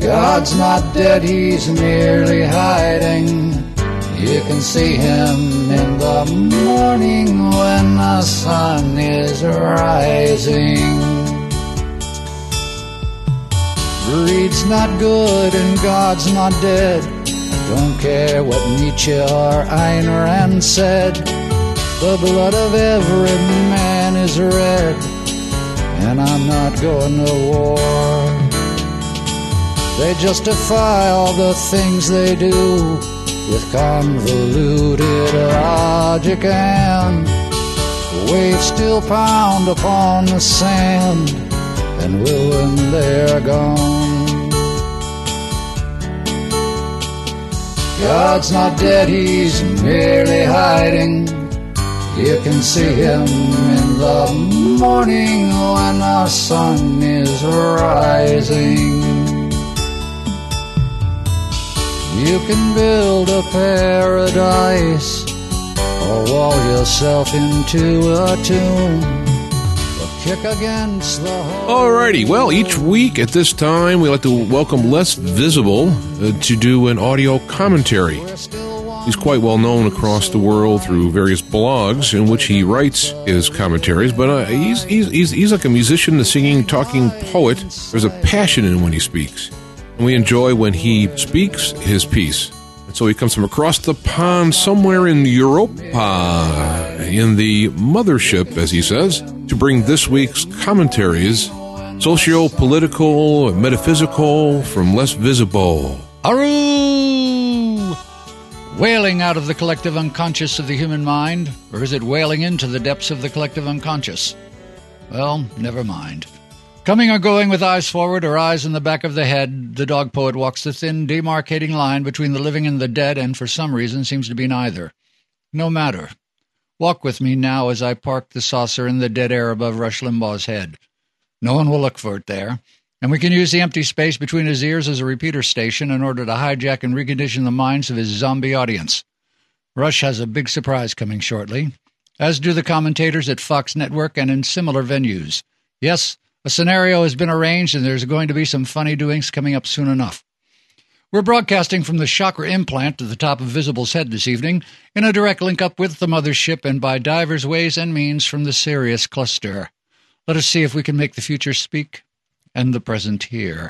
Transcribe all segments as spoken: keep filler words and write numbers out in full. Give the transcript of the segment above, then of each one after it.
God's not dead, he's merely hiding. You can see him in the morning when the sun is rising. Greed's not good and God's not dead. I don't care what Nietzsche or Ayn Rand said. The blood of every man is red, and I'm not going to war. They justify all the things they do with convoluted logic, and the waves still pound upon the sand and will when they're gone. God's not dead, he's merely hiding. You can see him in the morning when the sun is rising. You can build a paradise or wall yourself into a tomb or kick against the whole. Alrighty, well, each week at this time we like to welcome Les Visible uh, to do an audio commentary. He's quite well known across the world through various blogs in which he writes his commentaries, but uh, he's, he's, he's, he's like a musician, a singing, talking poet. There's a passion in when he speaks. And we enjoy when he speaks his piece. And so he comes from across the pond somewhere in Europe, uh, in the mothership, as he says, to bring this week's commentaries, socio-political, metaphysical, from Les Visible. Aru! Wailing out of the collective unconscious of the human mind, or is it wailing into the depths of the collective unconscious? Well, never mind. Coming or going with eyes forward or eyes in the back of the head, the dog poet walks the thin, demarcating line between the living and the dead, and for some reason seems to be neither. No matter. Walk with me now as I park the saucer in the dead air above Rush Limbaugh's head. No one will look for it there, and we can use the empty space between his ears as a repeater station in order to hijack and recondition the minds of his zombie audience. Rush has a big surprise coming shortly, as do the commentators at Fox Network and in similar venues. Yes, a scenario has been arranged, and there's going to be some funny doings coming up soon enough. We're broadcasting from the chakra implant at the top of Visible's head this evening, in a direct link-up with the mothership and by divers ways and means from the Sirius cluster. Let us see if we can make the future speak and the present hear.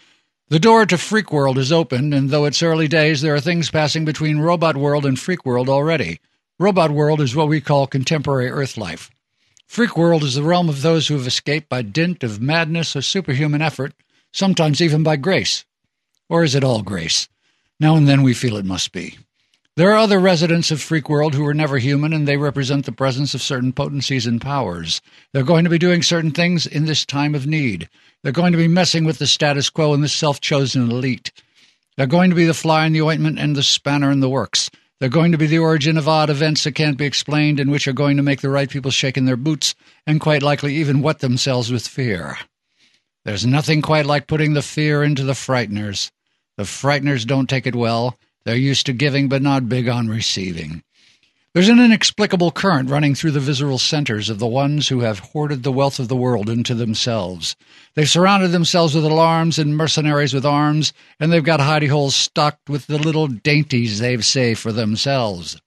The door to Freak World is open, and though it's early days, there are things passing between Robot World and Freak World already. Robot World is what we call contemporary Earth life. Freak World is the realm of those who have escaped by dint of madness or superhuman effort, sometimes even by grace. Or is it all grace? Now and then we feel it must be. There are other residents of Freak World who were never human, and they represent the presence of certain potencies and powers. They're going to be doing certain things in this time of need. They're going to be messing with the status quo and the self-chosen elite. They're going to be the fly in the ointment and the spanner in the works. They're going to be the origin of odd events that can't be explained and which are going to make the right people shake in their boots and quite likely even wet themselves with fear. There's nothing quite like putting the fear into the frighteners. The frighteners don't take it well. They're used to giving but not big on receiving. There's an inexplicable current running through the visceral centers of the ones who have hoarded the wealth of the world into themselves. They've surrounded themselves with alarms and mercenaries with arms, and they've got hidey holes stocked with the little dainties they've saved for themselves.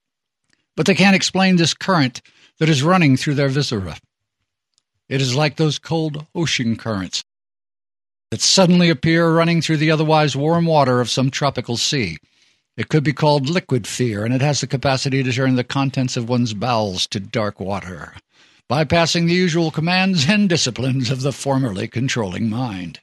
But they can't explain this current that is running through their viscera. It is like those cold ocean currents that suddenly appear running through the otherwise warm water of some tropical sea. It could be called liquid fear, and it has the capacity to turn the contents of one's bowels to dark water, bypassing the usual commands and disciplines of the formerly controlling mind.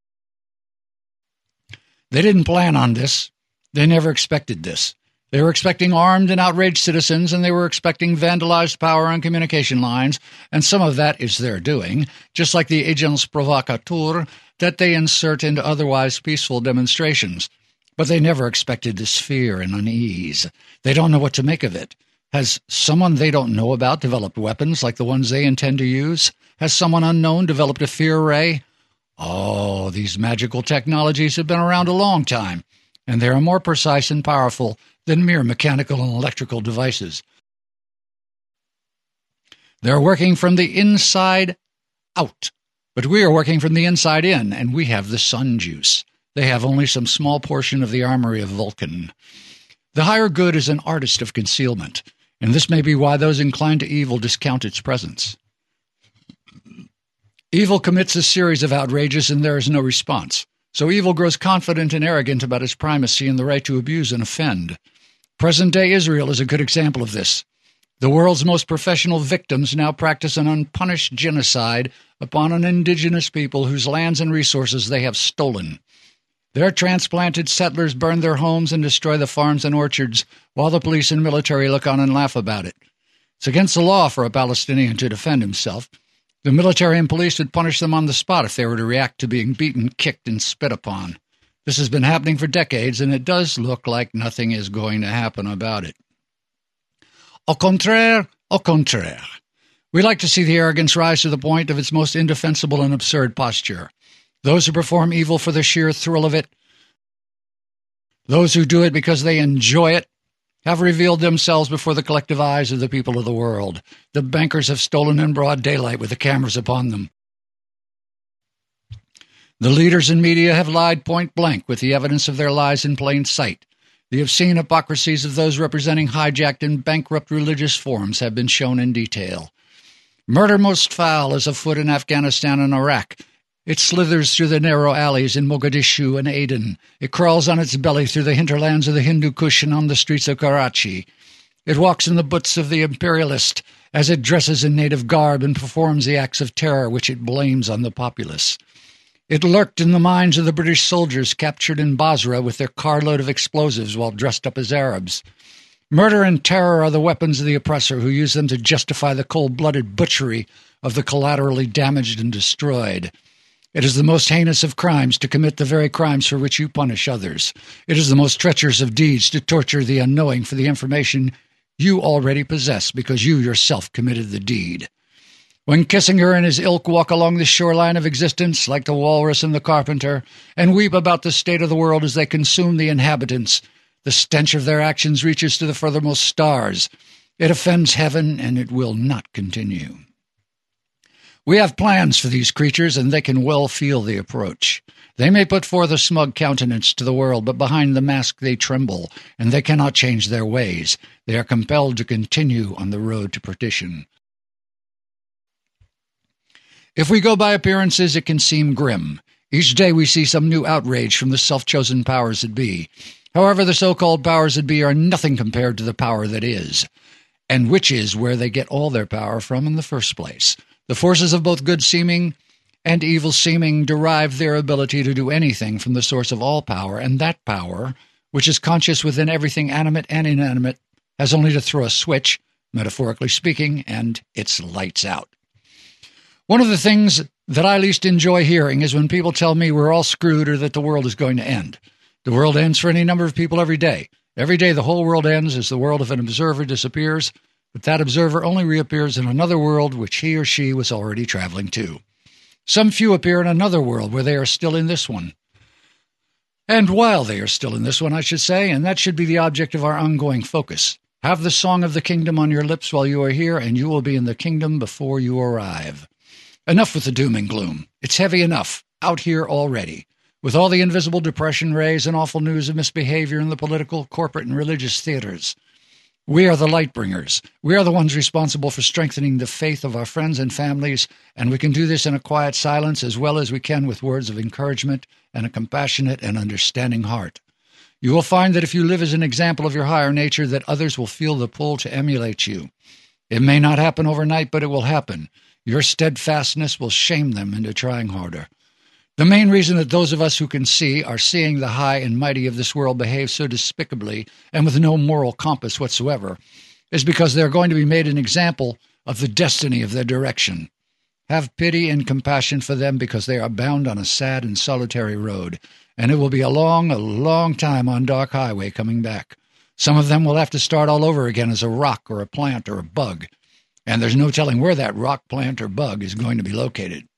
They didn't plan on this. They never expected this. They were expecting armed and outraged citizens, and they were expecting vandalized power and communication lines, and some of that is their doing, just like the agents provocateurs that they insert into otherwise peaceful demonstrations. But they never expected this fear and unease. They don't know what to make of it. Has someone they don't know about developed weapons like the ones they intend to use? Has someone unknown developed a fear ray? Oh, these magical technologies have been around a long time, and they are more precise and powerful than mere mechanical and electrical devices. They're working from the inside out, but we are working from the inside in, and we have the sun juice. they have only some small portion of the armory of Vulcan. The higher good is an artist of concealment, and this may be why those inclined to evil discount its presence. Evil commits a series of outrages, and there is no response. So evil grows confident and arrogant about its primacy and the right to abuse and offend. Present-day Israel is a good example of this. The world's most professional victims now practice an unpunished genocide upon an indigenous people whose lands and resources they have stolen. Their transplanted settlers burn their homes and destroy the farms and orchards, while the police and military look on and laugh about it. It's against the law for a Palestinian to defend himself. The military and police would punish them on the spot if they were to react to being beaten, kicked, and spit upon. This has been happening for decades, and it does look like nothing is going to happen about it. Au contraire, au contraire. We like to see the arrogance rise to the point of its most indefensible and absurd posture. Those who perform evil for the sheer thrill of it, those who do it because they enjoy it, have revealed themselves before the collective eyes of the people of the world. The bankers have stolen in broad daylight with the cameras upon them. The leaders and media have lied point blank with the evidence of their lies in plain sight. The obscene hypocrisies of those representing hijacked and bankrupt religious forums have been shown in detail. Murder most foul is afoot in Afghanistan and Iraq. It slithers through the narrow alleys in Mogadishu and Aden. It crawls on its belly through the hinterlands of the Hindu Kush and on the streets of Karachi. It walks in the boots of the imperialist as it dresses in native garb and performs the acts of terror which it blames on the populace. It lurked in the minds of the British soldiers captured in Basra with their carload of explosives while dressed up as Arabs. Murder and terror are the weapons of the oppressor who use them to justify the cold-blooded butchery of the collaterally damaged and destroyed. It is the most heinous of crimes to commit the very crimes for which you punish others. It is the most treacherous of deeds to torture the unknowing for the information you already possess because you yourself committed the deed. When Kissinger and his ilk walk along the shoreline of existence like the walrus and the carpenter and weep about the state of the world as they consume the inhabitants, the stench of their actions reaches to the furthermost stars. It offends heaven, and it will not continue. We have plans for these creatures, and they can well feel the approach. They may put forth a smug countenance to the world, but behind the mask they tremble, and they cannot change their ways. They are compelled to continue on the road to perdition. If we go by appearances, it can seem grim. Each day we see some new outrage from the self-chosen powers that be. However, the so-called powers that be are nothing compared to the power that is, and which is where they get all their power from in the first place. The forces of both good-seeming and evil-seeming derive their ability to do anything from the source of all power, and that power, which is conscious within everything animate and inanimate, has only to throw a switch, metaphorically speaking, and it's lights out. One of the things that I least enjoy hearing is when people tell me we're all screwed or that the world is going to end. The world ends for any number of people every day. Every day the whole world ends as the world of an observer disappears, but that observer only reappears in another world which he or she was already traveling to. Some few appear in another world where they are still in this one. And while they are still in this one, I should say, and that should be the object of our ongoing focus. Have the song of the kingdom on your lips while you are here, and you will be in the kingdom before you arrive. Enough with the doom and gloom. It's heavy enough, out here already, with all the invisible depression rays and awful news of misbehavior in the political, corporate, and religious theaters. We are the light bringers. We are the ones responsible for strengthening the faith of our friends and families, and we can do this in a quiet silence as well as we can with words of encouragement and a compassionate and understanding heart. You will find that if you live as an example of your higher nature, that others will feel the pull to emulate you. It may not happen overnight, but it will happen. Your steadfastness will shame them into trying harder. The main reason that those of us who can see are seeing the high and mighty of this world behave so despicably and with no moral compass whatsoever is because they are going to be made an example of the destiny of their direction. Have pity and compassion for them because they are bound on a sad and solitary road, and it will be a long, a long time on dark highway coming back. Some of them will have to start all over again as a rock or a plant or a bug, and there's no telling where that rock, plant, or bug is going to be located.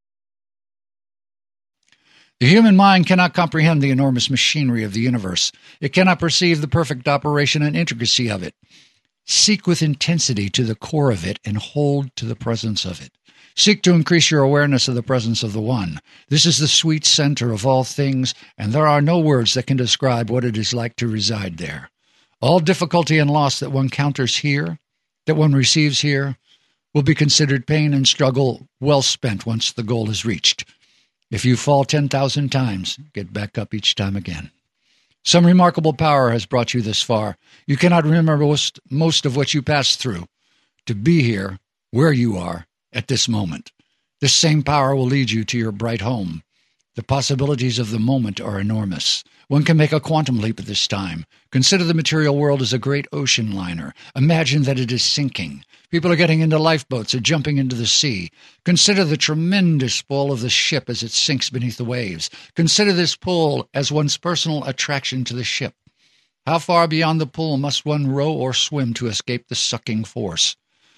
The human mind cannot comprehend the enormous machinery of the universe. It cannot perceive the perfect operation and intricacy of it. Seek with intensity to the core of it and hold to the presence of it. Seek to increase your awareness of the presence of the One. This is the sweet center of all things, and there are no words that can describe what it is like to reside there. All difficulty and loss that one counters here, that one receives here, will be considered pain and struggle well spent once the goal is reached. If you fall ten thousand times, get back up each time again. Some remarkable power has brought you this far. You cannot remember most, most of what you passed through to be here, where you are, at this moment. This same power will lead you to your bright home. The possibilities of the moment are enormous. One can make a quantum leap at this time. Consider the material world as a great ocean liner. Imagine that it is sinking. People are getting into lifeboats or jumping into the sea. Consider the tremendous pull of the ship as it sinks beneath the waves. Consider this pull as one's personal attraction to the ship. How far beyond the pull must one row or swim to escape the sucking force?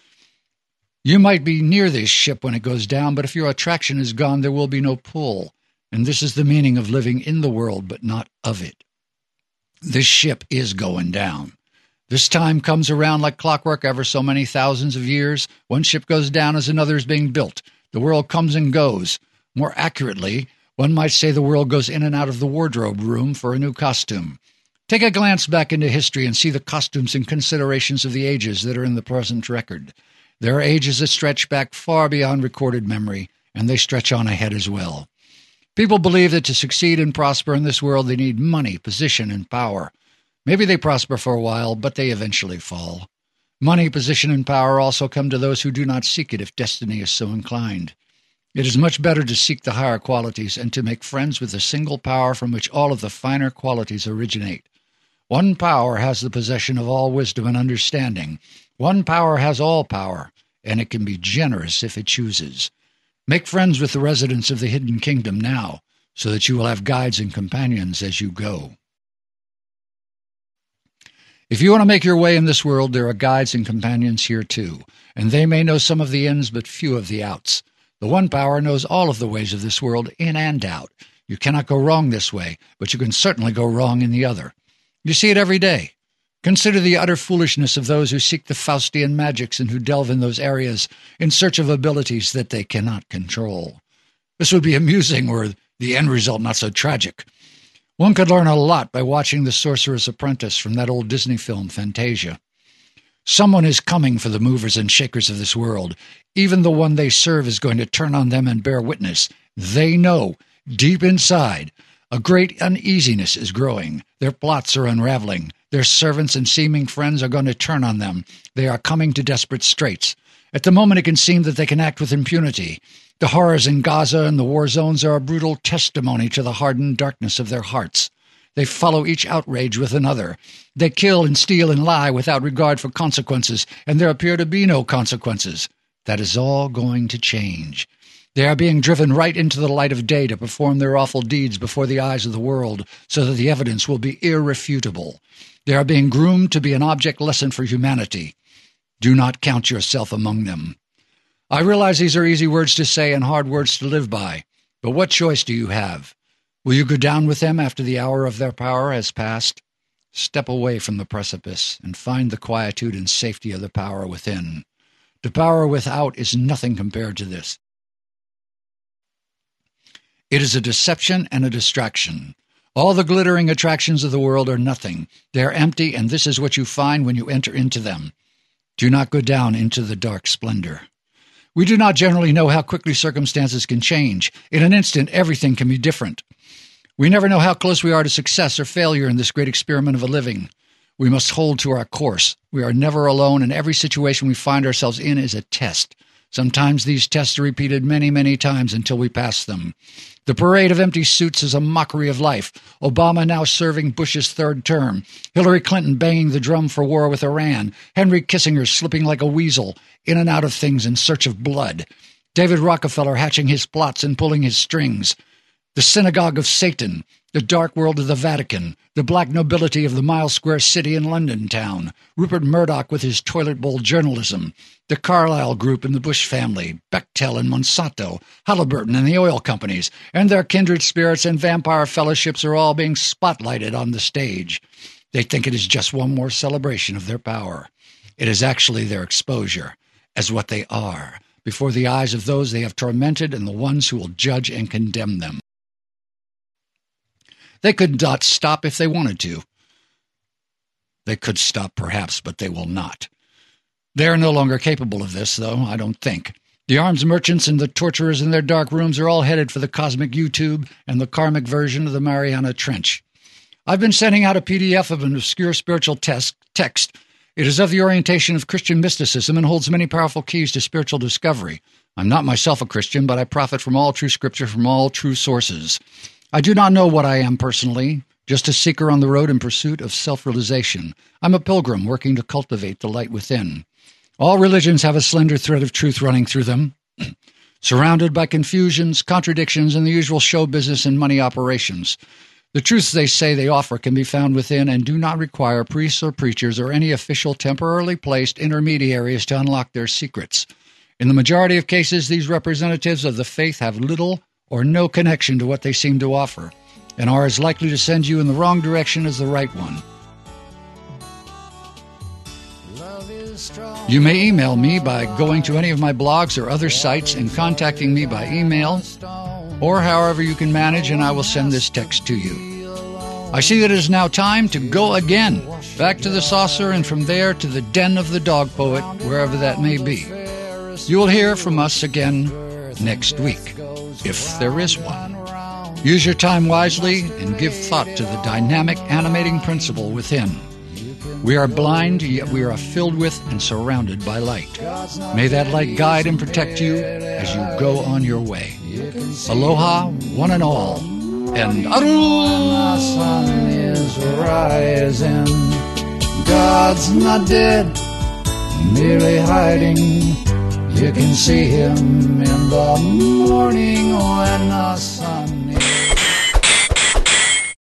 You might be near this ship when it goes down, but if your attraction is gone, there will be no pull. And this is the meaning of living in the world, but not of it. This ship is going down. This time comes around like clockwork ever so many thousands of years. One ship goes down as another is being built. The world comes and goes. More accurately, one might say the world goes in and out of the wardrobe room for a new costume. Take a glance back into history and see the costumes and considerations of the ages that are in the present record. There are ages that stretch back far beyond recorded memory, and they stretch on ahead as well. People believe that to succeed and prosper in this world, they need money, position, and power. Maybe they prosper for a while, but they eventually fall. Money, position, and power also come to those who do not seek it if destiny is so inclined. It is much better to seek the higher qualities and to make friends with the single power from which all of the finer qualities originate. One power has the possession of all wisdom and understanding. One power has all power, and it can be generous if it chooses. Make friends with the residents of the hidden kingdom now, so that you will have guides and companions as you go. If you want to make your way in this world, there are guides and companions here too, and they may know some of the ins but few of the outs. The one power knows all of the ways of this world, in and out. You cannot go wrong this way, but you can certainly go wrong in the other. You see it every day. Consider the utter foolishness of those who seek the Faustian magics and who delve in those areas in search of abilities that they cannot control. This would be amusing were the end result not so tragic. One could learn a lot by watching The Sorcerer's Apprentice from that old Disney film, Fantasia. Someone is coming for the movers and shakers of this world. Even the one they serve is going to turn on them and bear witness. They know, deep inside, a great uneasiness is growing. Their plots are unraveling. Their servants and seeming friends are going to turn on them. They are coming to desperate straits. At the moment, it can seem that they can act with impunity. The horrors in Gaza and the war zones are a brutal testimony to the hardened darkness of their hearts. They follow each outrage with another. They kill and steal and lie without regard for consequences, and there appear to be no consequences. That is all going to change. They are being driven right into the light of day to perform their awful deeds before the eyes of the world, so that the evidence will be irrefutable. They are being groomed to be an object lesson for humanity. Do not count yourself among them. I realize these are easy words to say and hard words to live by, but what choice do you have? Will you go down with them after the hour of their power has passed? Step away from the precipice and find the quietude and safety of the power within. The power without is nothing compared to this. It is a deception and a distraction. All the glittering attractions of the world are nothing. They are empty, and this is what you find when you enter into them. Do not go down into the dark splendor. We do not generally know how quickly circumstances can change. In an instant, everything can be different. We never know how close we are to success or failure in this great experiment of a living. We must hold to our course. We are never alone, and every situation we find ourselves in is a test. Sometimes these tests are repeated many, many times until we pass them. The parade of empty suits is a mockery of life. Obama now serving Bush's third term. Hillary Clinton banging the drum for war with Iran. Henry Kissinger slipping like a weasel, in and out of things in search of blood. David Rockefeller hatching his plots and pulling his strings. The synagogue of Satan. The dark world of the Vatican. The black nobility of the Mile Square City in London town. Rupert Murdoch with his toilet bowl journalism. The Carlyle Group and the Bush family. Bechtel and Monsanto. Halliburton and the oil companies. And their kindred spirits and vampire fellowships are all being spotlighted on the stage. They think it is just one more celebration of their power. It is actually their exposure as what they are. before the eyes of those they have tormented and the ones who will judge and condemn them. They could not stop if they wanted to. They could stop, perhaps, but they will not. They are no longer capable of this, though, I don't think. The arms merchants and the torturers in their dark rooms are all headed for the cosmic YouTube and the karmic version of the Mariana Trench. I've been sending out a P D F of an obscure spiritual text. text. It is of the orientation of Christian mysticism and holds many powerful keys to spiritual discovery. I'm not myself a Christian, but I profit from all true scripture from all true sources. I do not know what I am personally, just a seeker on the road in pursuit of self-realization. I'm a pilgrim working to cultivate the light within. All religions have a slender thread of truth running through them, surrounded by confusions, contradictions, and the usual show business and money operations. The truths they say they offer can be found within and do not require priests or preachers or any official temporarily placed intermediaries to unlock their secrets. In the majority of cases, these representatives of the faith have little or no connection to what they seem to offer, and are as likely to send you in the wrong direction as the right one. You may email me by going to any of my blogs or other sites and contacting me by email, or however you can manage, and I will send this text to you. I see that it is now time to go again, back to the saucer and from there to the den of the dog poet, wherever that may be. You will hear from us again next week, if there is one. Use your time wisely and give thought to the dynamic, animating principle within. We are blind, yet we are filled with and surrounded by light. May that light guide and protect you as you go on your way. Aloha, one and all, and aru! The sun is rising. God's not dead, merely hiding. You can see him in the morning when the sun